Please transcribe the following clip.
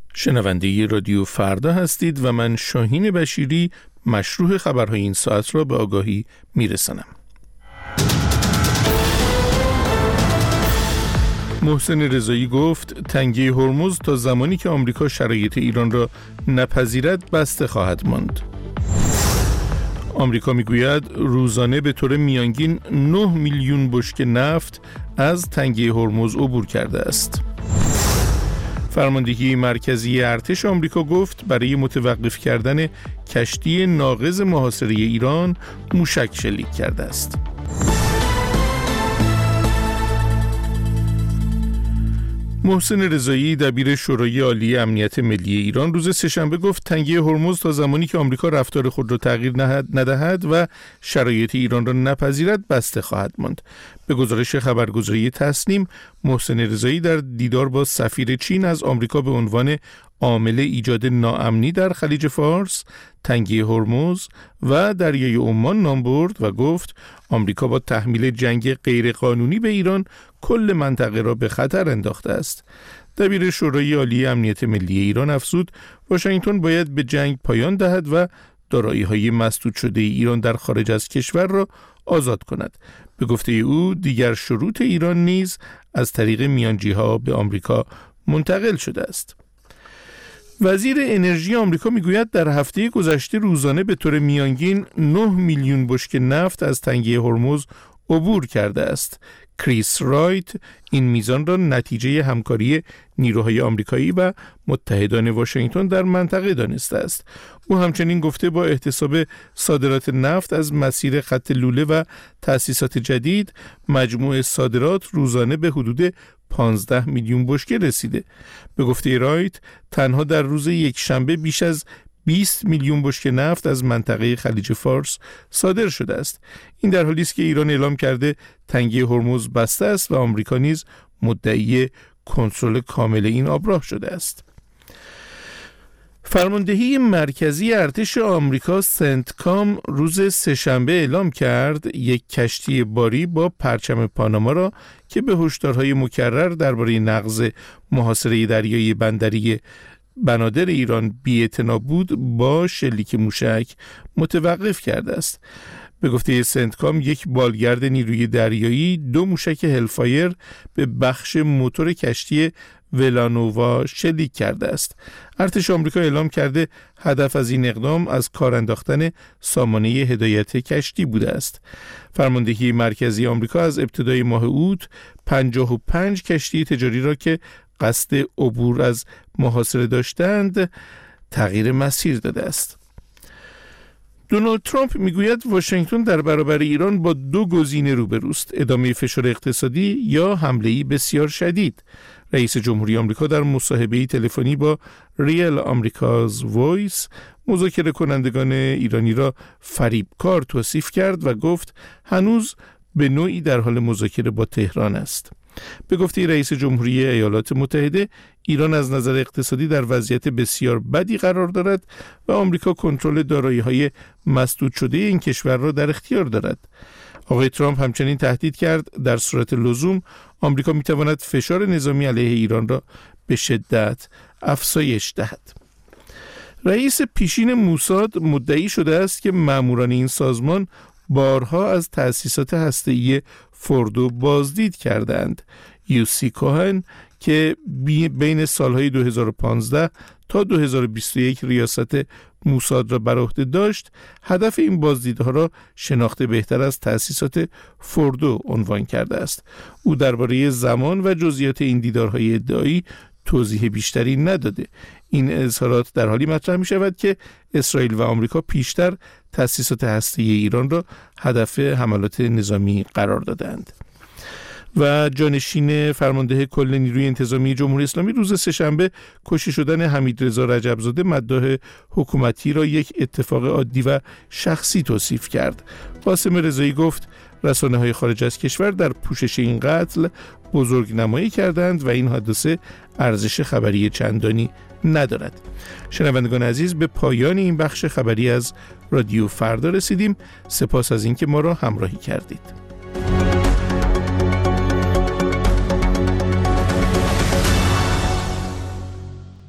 شنونده رادیو فردا هستید و من شاهین بشیری مشروح خبرهای این ساعت را به آگاهی میرسانم. محسن رضایی گفت تنگه هرمز تا زمانی که آمریکا شرایط ایران را نپذیرد بسته خواهد ماند. آمریکا میگوید روزانه به طور میانگین 9 میلیون بشکه نفت از تنگه هرمز عبور کرده است. فرماندهی مرکزی ارتش آمریکا گفت برای متوقف کردن کشتی ناقض محاصره ایران موشک شلیک کرده است. محسن رضایی دبیر شورای عالی امنیت ملی ایران روز سه‌شنبه گفت تنگه هرمز تا زمانی که آمریکا رفتار خود را تغییر ندهد و شرایط ایران را نپذیرد بسته خواهد ماند. به گزارش خبرگزاری تسنیم، محسن رضایی در دیدار با سفیر چین از آمریکا به عنوان عامل ایجاد ناامنی در خلیج فارس، تنگه هرمز و دریای عمان نام برد و گفت آمریکا با تحمیل جنگ غیرقانونی به ایران کل منطقه را به خطر انداخته است. دبیر شورای عالی امنیت ملی ایران افزود واشنگتن باید به جنگ پایان دهد و دارایی‌های مسدود شده ایران در خارج از کشور را آزاد کند. به گفته او دیگر شروط ایران نیز از طریق میانجی‌ها به آمریکا منتقل شده است. وزیر انرژی آمریکا میگوید در هفته گذشته روزانه به طور میانگین 9 میلیون بشکه نفت از تنگه هرمز عبور کرده است. کریس رایت این میزان را نتیجه همکاری نیروهای آمریکایی و متحدان واشنگتن در منطقه دانسته است. او همچنین گفته با احتساب صادرات نفت از مسیر خط لوله و تأسیسات جدید مجموع صادرات روزانه به حدود 15 میلیون بشکه رسیده. به گفته رایت تنها در روز یکشنبه بیش از 20 میلیون بشکه نفت از منطقه خلیج فارس صادر شده است. این در حالی است که ایران اعلام کرده تنگه هرمز بسته است و آمریکا نیز مدعی کنترل کامل این آبراه شده است. فرماندهی مرکزی ارتش آمریکا سنتکام روز سه‌شنبه اعلام کرد یک کشتی باری با پرچم پاناما را که به هشدارهای مکرر درباره نقض محاصره دریایی بندری بنادر ایران بی‌اعتنا بود با شلیک موشک متوقف کرده است. به گفته سنتکام یک بالگرد نیروی دریایی 2 موشک هلفایر به بخش موتور کشتی ولانووا شلیک کرده است. ارتش آمریکا اعلام کرده هدف از این اقدام از کار انداختن سامانه هدایت کشتی بوده است. فرماندهی مرکزی آمریکا از ابتدای ماه اوت 55 کشتی تجاری را که قصد عبور از محاصره داشتند تغییر مسیر داده است. دونالد ترامپ میگوید واشنگتن در برابر ایران با 2 گزینه روبروست: ادامه فشار اقتصادی یا حمله‌ای بسیار شدید. رئیس جمهوری آمریکا در مصاحبه‌ای تلفنی با ریل آمریکاز وایس مذاکره کنندگان ایرانی را فریبکار توصیف کرد و گفت هنوز به نوعی در حال مذاکره با تهران است. به گفته رئیس جمهوری ایالات متحده، ایران از نظر اقتصادی در وضعیت بسیار بدی قرار دارد و آمریکا کنترل دارایی‌های مسدود شده این کشور را در اختیار دارد. آقای ترامپ همچنین تهدید کرد در صورت لزوم آمریکا می‌تواند فشار نظامی علیه ایران را به شدت افزایش دهد. رئیس پیشین موساد مدعی شده است که ماموران این سازمان بارها از تأسیسات هسته‌ای فوردو بازدید کردند. یوسی کوهن که بین سالهای 2015 تا 2021 ریاست موساد را بر عهده داشت، هدف این بازدیدها را شناخت بهتر از تأسیسات فوردو عنوان کرده است. او درباره زمان و جزئیات این دیدارهای ادعایی توضیح بیشتری نداده. این اظهارات در حالی مطرح می شود که اسرائیل و آمریکا پیشتر تأسیسات هسته‌ای ایران را هدف حملات نظامی قرار دادند. و جانشین فرمانده کل نیروی انتظامی جمهوری اسلامی روز سه‌شنبه کشته شدن حمیدرضا رجبزاده مداح حکومتی را یک اتفاق عادی و شخصی توصیف کرد. قاسم رضایی گفت رسانه‌های خارج از کشور در پوشش این قتل بزرگنمایی کردند و این حادثه ارزش خبری چندانی ندارد. شنوندگان عزیز، به پایان این بخش خبری از رادیو فردا رسیدیم. سپاس از اینکه ما را همراهی کردید.